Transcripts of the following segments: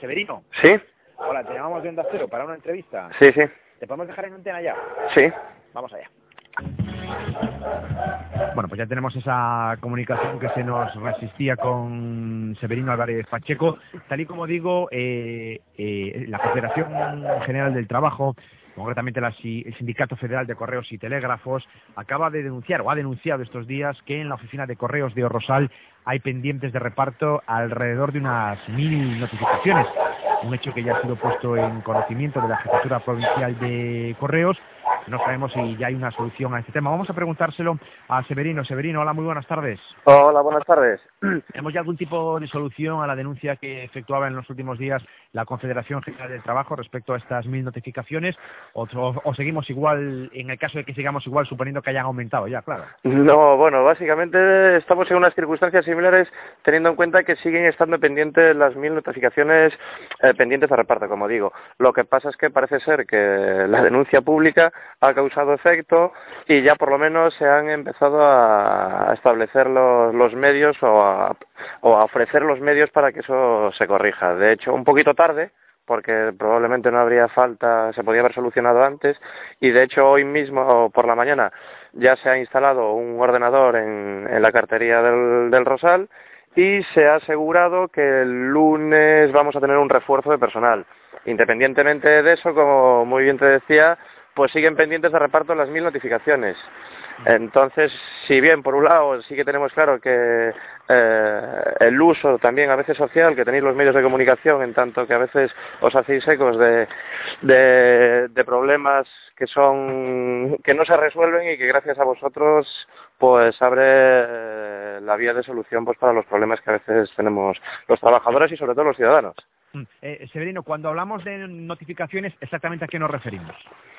Severino. ¿Sí? Hola, te llamamos de Onda Cero para una entrevista. Sí, sí. ¿Te podemos dejar en antena ya? Sí. Vamos allá. Bueno, pues ya tenemos esa comunicación que se nos resistía con Severino Álvarez Pacheco. Tal y como digo, la Confederación General del Trabajo, concretamente el Sindicato Federal de Correos y Telégrafos, acaba de denunciar, o ha denunciado estos días, que en la oficina de correos de Orrosal hay pendientes de reparto alrededor de unas 1000 notificaciones. Un hecho que ya ha sido puesto en conocimiento de la Jefatura Provincial de Correos. No sabemos si ya hay una solución a este tema. Vamos a preguntárselo a Severino. Severino, hola, muy buenas tardes. Hola, buenas tardes. ¿Tenemos ya algún tipo de solución a la denuncia que efectuaba en los últimos días la Confederación General del Trabajo respecto a estas 1000 notificaciones? ¿O seguimos igual, en el caso de que sigamos igual, suponiendo que hayan aumentado ya, claro? No, bueno, básicamente estamos en unas circunstancias similares, teniendo en cuenta que siguen estando pendientes las 1000 notificaciones pendientes de reparto, como digo. Lo que pasa es que parece ser que la denuncia pública ha causado efecto y ya por lo menos se han empezado a establecer los medios o a ofrecer los medios para que eso se corrija. De hecho, un poquito tarde, porque probablemente no habría falta, se podía haber solucionado antes, y de hecho hoy mismo por la mañana ya se ha instalado un ordenador en la cartería del Rosal y se ha asegurado que el lunes vamos a tener un refuerzo de personal. Independientemente de eso, como muy bien te decía, pues siguen pendientes de reparto las 1000 notificaciones. Entonces, si bien por un lado sí que tenemos claro que el uso también a veces social que tenéis los medios de comunicación, en tanto que a veces os hacéis ecos de problemas que no se resuelven y que gracias a vosotros pues abre la vía de solución pues para los problemas que a veces tenemos los trabajadores y sobre todo los ciudadanos. Severino, cuando hablamos de notificaciones, ¿exactamente a qué nos referimos?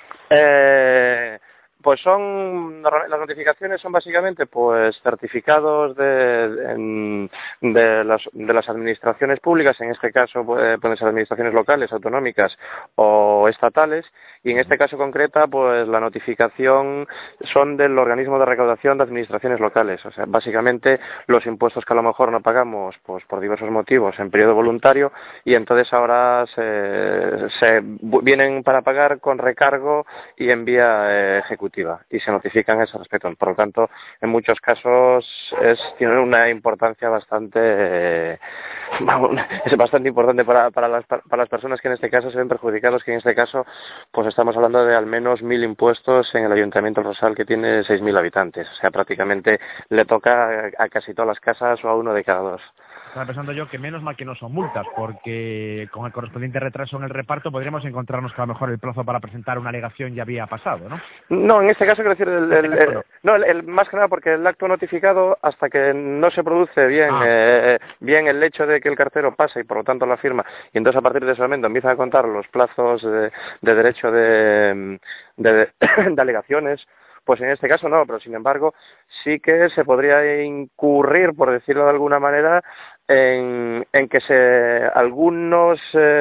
Pues las notificaciones son básicamente pues certificados de las administraciones públicas, en este caso pueden ser administraciones locales, autonómicas o estatales, y en este caso concreta pues la notificación son del organismo de recaudación de administraciones locales, o sea, básicamente los impuestos que a lo mejor no pagamos pues por diversos motivos en periodo voluntario y entonces ahora se vienen para pagar con recargo y en vía ejecutiva y se notifican a ese respecto. Por lo tanto, en muchos casos tiene una importancia bastante importante para las personas que en este caso se ven perjudicados, que en este caso pues estamos hablando de al menos 1000 impuestos en el Ayuntamiento de Rosal, que tiene 6000 habitantes. O sea, prácticamente le toca a casi todas las casas o a uno de cada dos. Estaba pensando yo que menos mal que no son multas, porque con el correspondiente retraso en el reparto podríamos encontrarnos que a lo mejor el plazo para presentar una alegación ya había pasado, ¿no? No, en este caso quiero decir, más que nada porque el acto notificado, hasta que no se produce bien el hecho de que el cartero pasa y por lo tanto la firma, y entonces a partir de ese momento empiezan a contar los plazos de derecho de alegaciones, pues en este caso no, pero sin embargo sí que se podría incurrir, por decirlo de alguna manera, en que algunos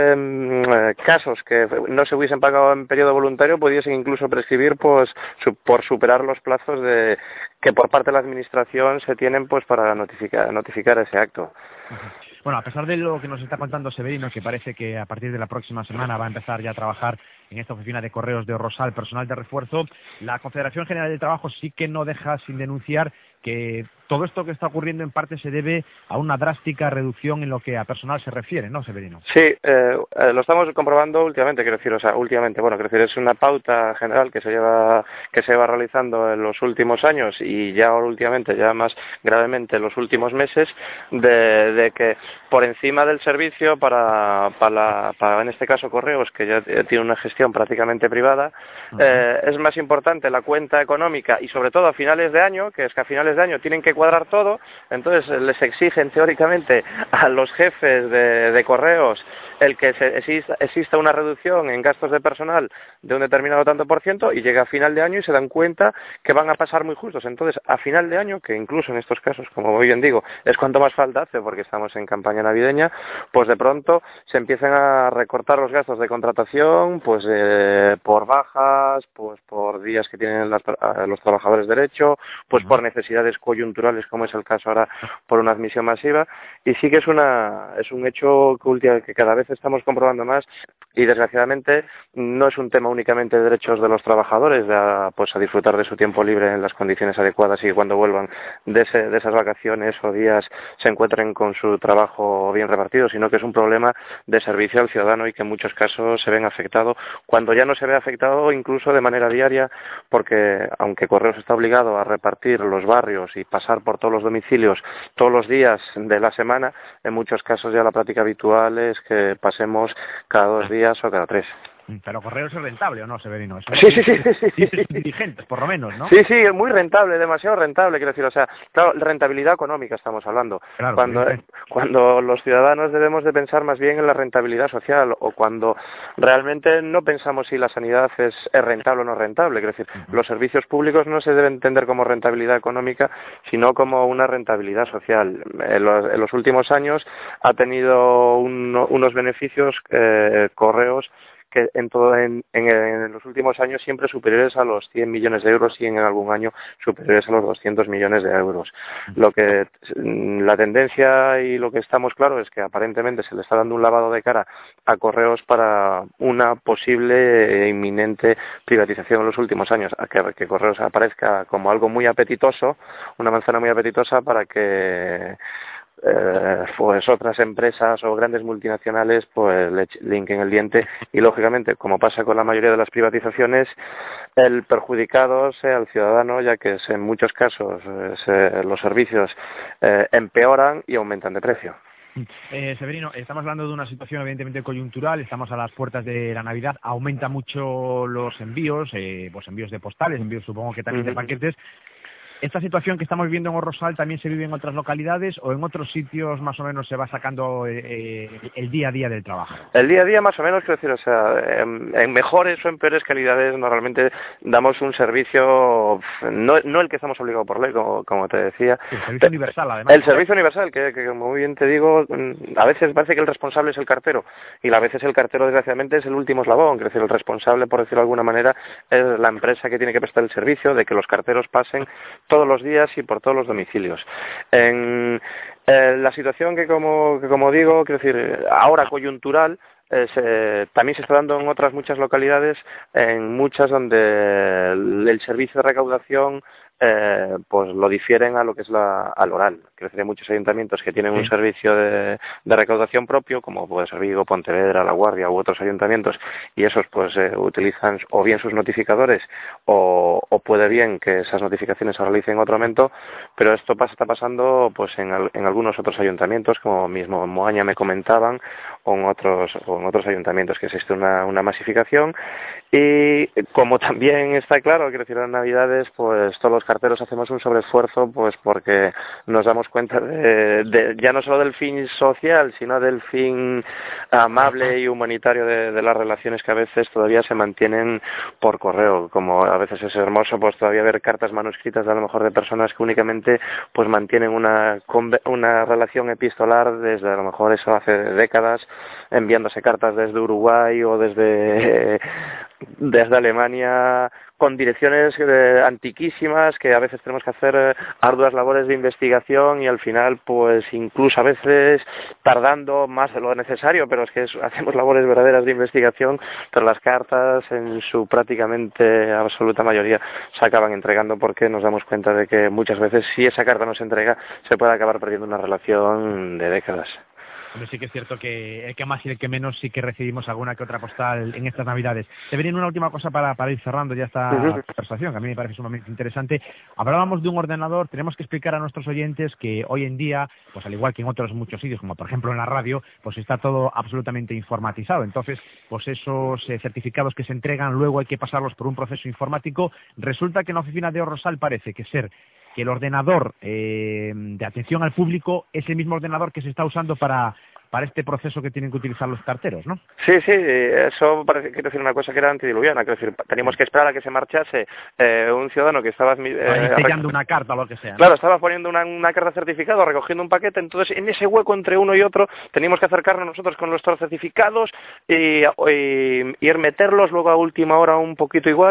casos que no se hubiesen pagado en periodo voluntario pudiesen incluso prescribir pues por superar los plazos que por parte de la administración se tienen pues para notificar ese acto. Bueno, a pesar de lo que nos está contando Severino, que parece que a partir de la próxima semana va a empezar ya a trabajar en esta oficina de correos de Orrosal, personal de refuerzo, la Confederación General del Trabajo sí que no deja sin denunciar que todo esto que está ocurriendo en parte se debe a una drástica reducción en lo que a personal se refiere, ¿no, Severino? Sí, lo estamos comprobando últimamente, es una pauta general que se lleva realizando en los últimos años y ya últimamente, ya más gravemente en los últimos meses, de que por encima del servicio para en este caso correos, que ya tiene una gestión prácticamente privada, es más importante la cuenta económica y sobre todo a finales de año, que es que a finales de año tienen que cuadrar todo, entonces les exigen teóricamente a los jefes de correos el que exista una reducción en gastos de personal de un determinado tanto por ciento y llega a final de año y se dan cuenta que van a pasar muy justos. Entonces, a final de año, que incluso en estos casos, como muy bien digo, es cuanto más falta hace porque estamos en campaña navideña, pues de pronto se empiezan a recortar los gastos de contratación, pues por bajas, pues por días que tienen los trabajadores derecho, pues por necesidad necesidades coyunturales, como es el caso ahora por una admisión masiva, y sí que es un hecho que cada vez estamos comprobando más, y desgraciadamente no es un tema únicamente de derechos de los trabajadores a disfrutar de su tiempo libre en las condiciones adecuadas y que cuando vuelvan de esas vacaciones o días se encuentren con su trabajo bien repartido, sino que es un problema de servicio al ciudadano y que en muchos casos se ven afectado, cuando ya no se ve afectado incluso de manera diaria, porque aunque Correos está obligado a repartir los barrios y pasar por todos los domicilios todos los días de la semana, en muchos casos ya la práctica habitual es que pasemos cada 2 días o cada 3. Pero Correos es rentable, ¿o no, Severino? Sí. Dirigentes, por lo menos, ¿no? Sí, es muy rentable, demasiado rentable, quiero decir, o sea, claro, rentabilidad económica estamos hablando. Claro, cuando los ciudadanos debemos de pensar más bien en la rentabilidad social, o cuando realmente no pensamos si la sanidad es rentable o no rentable, quiero decir, los servicios públicos no se deben entender como rentabilidad económica, sino como una rentabilidad social. En los últimos años ha tenido unos beneficios Correos que en los últimos años siempre superiores a los 100 millones de euros y en algún año superiores a los 200 millones de euros. La tendencia y lo que estamos claro es que aparentemente se le está dando un lavado de cara a Correos para una posible e inminente privatización en los últimos años, a que Correos aparezca como algo muy apetitoso, una manzana muy apetitosa para que pues otras empresas o grandes multinacionales pues le hinquen el diente y lógicamente, como pasa con la mayoría de las privatizaciones, el perjudicado sea el ciudadano, ya que en muchos casos los servicios empeoran y aumentan de precio. Severino, estamos hablando de una situación evidentemente coyuntural, estamos a las puertas de la Navidad, aumenta mucho los envíos, pues envíos de postales, envíos supongo que también de paquetes. ¿Esta situación que estamos viendo en Orrosal también se vive en otras localidades o en otros sitios más o menos se va sacando el día a día del trabajo? El día a día más o menos, quiero decir, o sea, en mejores o en peores calidades normalmente damos un servicio, no el que estamos obligados por ley, como te decía. El servicio universal, además. El servicio universal, que como muy bien te digo, a veces parece que el responsable es el cartero y a veces el cartero desgraciadamente es el último eslabón, quiero decir, el responsable, por decirlo de alguna manera, es la empresa que tiene que prestar el servicio de que los carteros pasen todos los días y por todos los domicilios. En la situación que como digo, quiero decir, ahora coyuntural, también se está dando en otras muchas localidades, en muchas donde el servicio de recaudación pues lo difieren a lo que es al oral. Quiero decir, hay muchos ayuntamientos que tienen un servicio de recaudación propio, como puede ser Vigo, Pontevedra, La Guardia u otros ayuntamientos, y esos pues utilizan o bien sus notificadores o puede bien que esas notificaciones se realicen en otro momento, pero esto está pasando pues en algunos otros ayuntamientos, como mismo en Moaña me comentaban, o en otros ayuntamientos que existe una masificación, y como también está claro, quiero decir, en Navidades pues todos los carteros hacemos un sobreesfuerzo pues porque nos damos cuenta de ya no solo del fin social, sino del fin amable y humanitario de las relaciones que a veces todavía se mantienen por correo, como a veces es hermoso pues todavía ver cartas manuscritas de a lo mejor de personas que únicamente pues mantienen una relación epistolar desde a lo mejor eso hace décadas, enviándose cartas desde Uruguay o desde Alemania, con direcciones antiquísimas que a veces tenemos que hacer arduas labores de investigación y al final pues incluso a veces tardando más de lo necesario, pero es que hacemos labores verdaderas de investigación, pero las cartas en su prácticamente absoluta mayoría se acaban entregando porque nos damos cuenta de que muchas veces si esa carta no se entrega se puede acabar perdiendo una relación de décadas. Hombre, sí que es cierto que el que más y el que menos sí que recibimos alguna que otra postal en estas Navidades. Te venía una última cosa para ir cerrando ya esta conversación, que a mí me parece sumamente interesante. Hablábamos de un ordenador, tenemos que explicar a nuestros oyentes que hoy en día, pues al igual que en otros muchos sitios, como por ejemplo en la radio, pues está todo absolutamente informatizado. Entonces, pues esos certificados que se entregan, luego hay que pasarlos por un proceso informático. Resulta que en la oficina de Orrosal parece que el ordenador de atención al público es el mismo ordenador que se está usando para este proceso que tienen que utilizar los carteros, ¿no? Sí, eso parece, quiero decir, una cosa que era antidiluviana, quiero decir, teníamos que esperar a que se marchase un ciudadano que estaba sellando una carta o lo que sea, ¿no? Claro, estaba poniendo una carta de certificado, recogiendo un paquete, entonces en ese hueco entre uno y otro teníamos que acercarnos nosotros con nuestros certificados y meterlos luego a última hora un poquito igual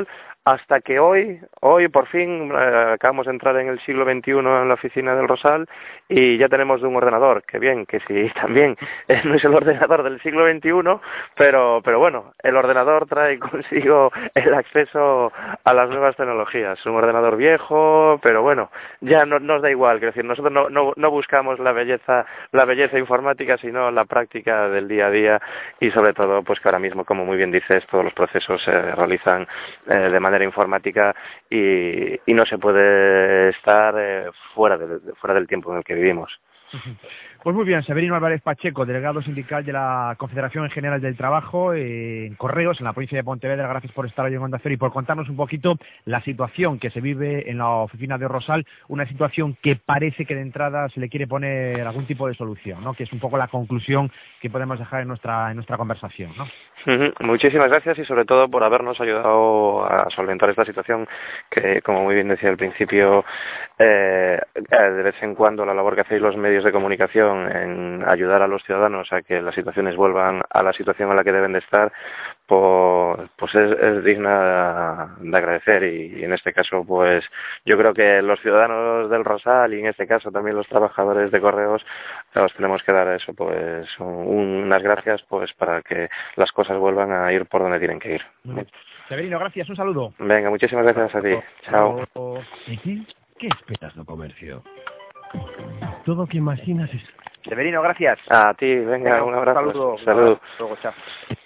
hasta que hoy por fin acabamos de entrar en el siglo XXI en la oficina del Rosal y ya tenemos un ordenador, que bien, que sí, también no es el ordenador del siglo XXI, pero bueno, el ordenador trae consigo el acceso a las nuevas tecnologías, un ordenador viejo, pero bueno, ya no nos da igual, quiero decir, nosotros no buscamos la belleza informática, sino la práctica del día a día y sobre todo, pues que ahora mismo, como muy bien dices, todos los procesos se realizan de manera informática y no se puede estar fuera del tiempo en el que vivimos. Pues muy bien, Severino Álvarez Pacheco, delegado sindical de la Confederación General del Trabajo en Correos, en la provincia de Pontevedra. Gracias por estar hoy en Onda Cero y por contarnos un poquito la situación que se vive en la oficina de Rosal, una situación que parece que de entrada se le quiere poner algún tipo de solución, ¿no? Que es un poco la conclusión que podemos dejar en nuestra conversación, ¿no? Muchísimas gracias y sobre todo por habernos ayudado a solventar esta situación que, como muy bien decía al principio, de vez en cuando la labor que hacéis los medios de comunicación en ayudar a los ciudadanos a que las situaciones vuelvan a la situación a la que deben de estar, pues es digna de agradecer y en este caso pues yo creo que los ciudadanos del Rosal y en este caso también los trabajadores de Correos os tenemos que dar eso, pues unas gracias pues para que las cosas vuelvan a ir por donde tienen que ir. Severino, gracias, un saludo. Venga, muchísimas gracias a ti. Chao. ¿Y ti? ¿Qué esperas do comercio? Todo o que imaginas es... Severino, gracias. A ti, venga, un abrazo. Saludo. Salud. Luego, chao.